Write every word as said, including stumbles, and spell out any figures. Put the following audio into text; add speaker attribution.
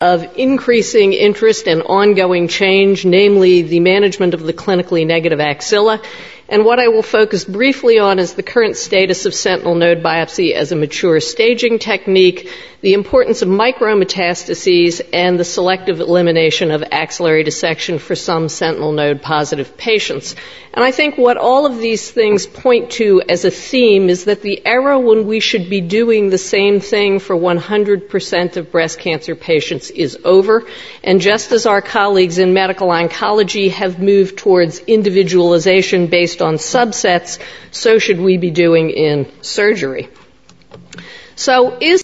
Speaker 1: of increasing interest and ongoing change, namely the management of the clinically negative axilla. And what I will focus briefly on is the current status of sentinel node biopsy as a mature staging technique, the importance of micrometastases, and the selective elimination of axillary dissection for some sentinel node positive patients. And I think what all of these things point to as a theme is that the era when we should be doing the same thing for one hundred percent of breast cancer patients is over. And just as our colleagues in medical oncology have moved towards individualization based on subsets, so should we be doing in surgery. So is